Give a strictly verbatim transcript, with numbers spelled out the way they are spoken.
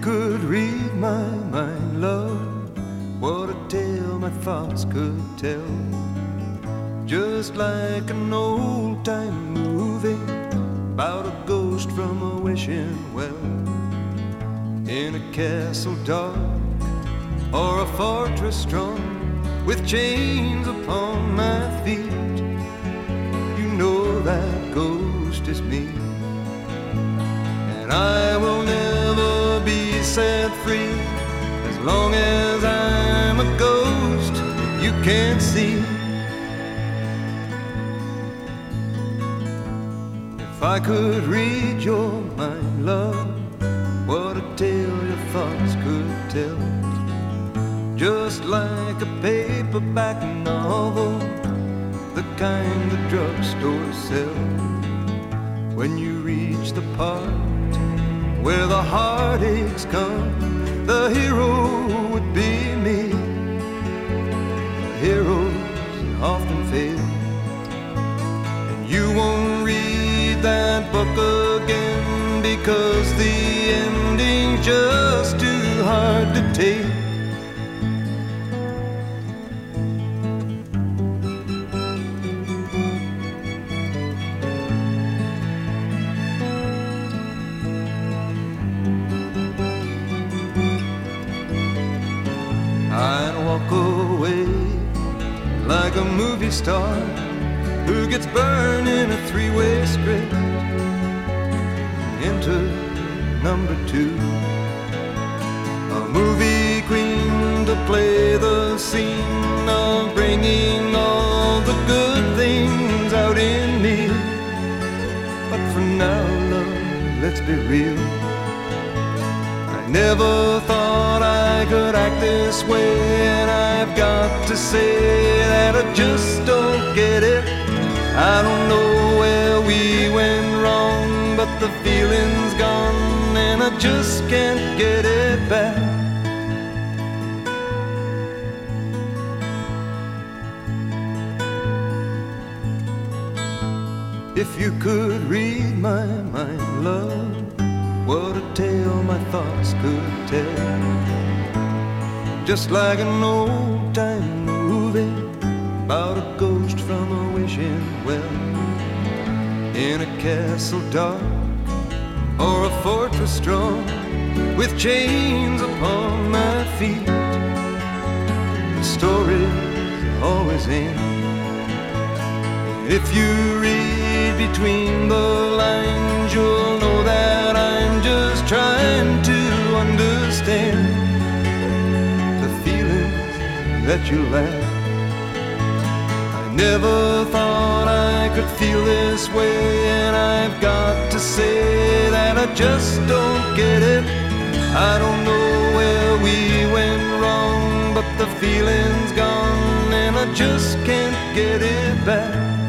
could read my mind, love, what a tale my thoughts could tell. Just like an old-time movie about a ghost from a wishing well. In a castle dark or a fortress strong, with chains upon my feet, you know that ghost is me. And I will never be set free as long as I'm a ghost you can't see. If I could read your mind, love, what a tale your thoughts could tell. Just like a paperback novel, the kind the drugstores sell. When you reach the part where the heartaches come, the hero would be me. The heroes often fail, and you won't read that book again because the ending's just too hard to take. I'd walk away like a movie star who gets burned in a three-way script. Enter number two, a movie queen to play the scene of bringing all the good things out in me. But for now, love, let's be real, I never thought I could act this way, and I've got to say that I just don't get it. I don't know where we went wrong, but the feeling's gone and I just can't get it back. If you could read my mind, love, what a tale my thoughts could tell. Just like an old-time movie about a ghost from a wishing well. In a castle dark or a fortress strong, with chains upon my feet, the stories always end. If you read between the lines, you'll know that I'm just trying to understand the feelings that you lack. I never thought I could feel this way, and I've got to say that I just don't get it. I don't know where we went wrong, but the feeling's gone and I just can't get it back.